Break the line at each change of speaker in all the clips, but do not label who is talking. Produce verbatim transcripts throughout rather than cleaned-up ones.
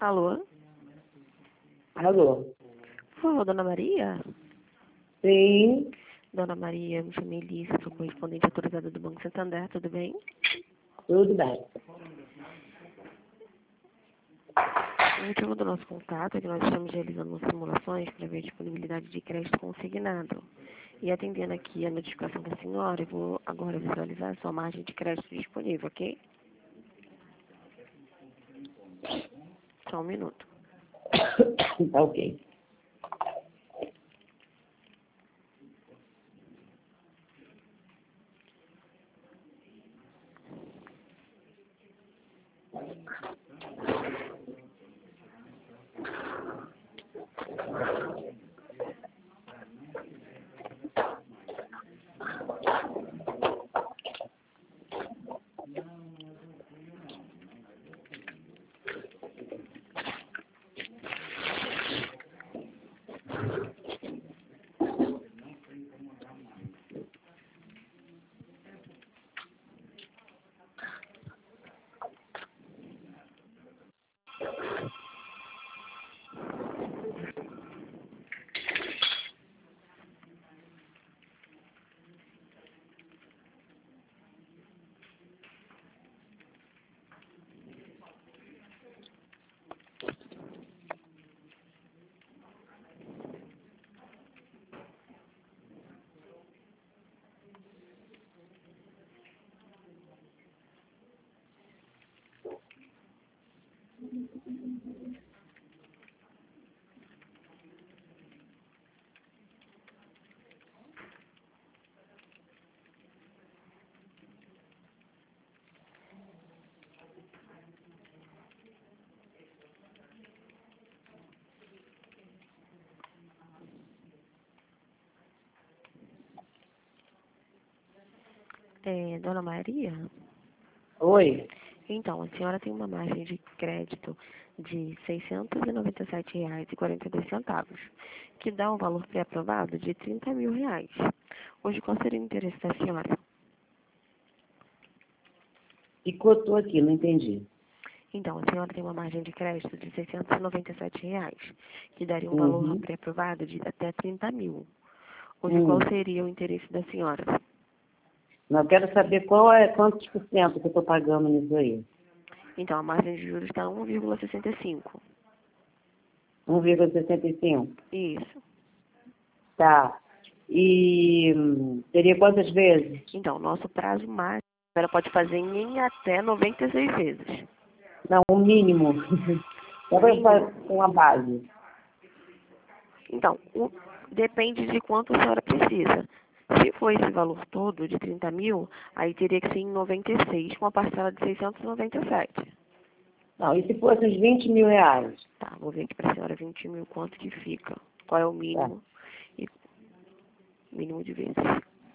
Alô?
Alô?
Por favor, Dona Maria?
Sim,
Dona Maria, me chamo Elisa, sou correspondente autorizada do Banco Santander, tudo bem?
tudo bem.
O motivo do nosso contato é que nós estamos realizando simulações para ver a disponibilidade de crédito consignado. E atendendo aqui a notificação da senhora, eu vou agora visualizar a sua margem de crédito disponível, ok? Só um minuto.
Tá ok.
É, Dona Maria?
Oi?
Então, a senhora tem uma margem de crédito de seiscentos e noventa e sete reais e quarenta e dois centavos, que dá um valor pré-aprovado de trinta mil reais. Hoje, qual seria o interesse da senhora?
E cotou aqui, não entendi.
Então, a senhora tem uma margem de crédito de seiscentos e noventa e sete reais, que daria um valor
Uhum.
pré-aprovado de até trinta mil. Hoje,
Hum.
qual seria o interesse da senhora?
Não, eu quero saber qual é, quantos por cento que eu estou pagando nisso aí.
Então, a margem de juros está um vírgula sessenta e cinco.
um vírgula sessenta e cinco.
Isso.
Tá. E hum, seria quantas vezes?
Então, nosso prazo máximo, ela pode fazer em até noventa e seis vezes.
Não, o mínimo. Só para uma base.
Então, o- depende de quanto a senhora precisa. Se for esse valor todo, de trinta mil, aí teria que ser em noventa e seis, com a parcela de seiscentos e noventa e sete.
Não, e se fosse uns vinte mil reais?
Tá, vou ver aqui para a senhora vinte mil, quanto que fica. Qual é o
Tá.
mínimo e mínimo de vezes.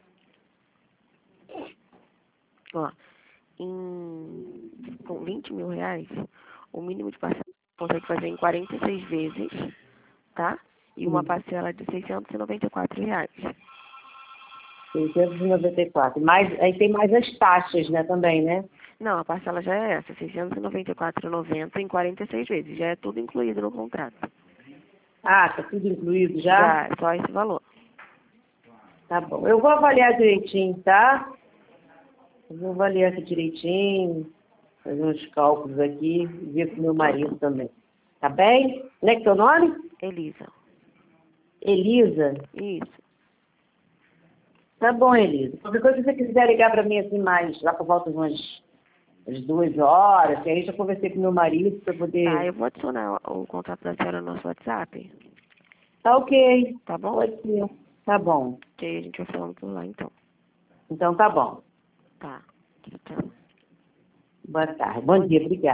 Ó, em, com vinte mil reais, o mínimo de parcela consegue fazer em quarenta e seis vezes, tá? E uma
Hum.
parcela de seiscentos e noventa e quatro reais.
seiscentos e noventa e quatro. Mais, aí tem mais as taxas, né, também, né?
Não, a parcela já é essa, seiscentos e noventa e quatro reais e noventa centavos em quarenta e seis vezes. Já é tudo incluído no contrato.
Ah, tá tudo incluído já?
Já, é só esse valor.
Tá bom. Eu vou avaliar direitinho, tá? Eu vou avaliar aqui direitinho, fazer uns cálculos aqui, ver com meu marido também. Tá bem? Como é que é teu nome?
Elisa.
Elisa?
Isso.
Tá bom, Elisa. Qualquer coisa que você quiser ligar para mim assim mais, lá por volta de umas, umas duas horas, que aí já conversei com meu marido para
Tá,
poder...
eu vou adicionar o o contrato da senhora no nosso WhatsApp,
Tá ok.
tá bom?
Pode ser. Tá bom.
Que aí a gente vai falando por lá, então.
Então tá bom.
Tá. Tchau.
Boa tarde. Bom dia. Obrigada.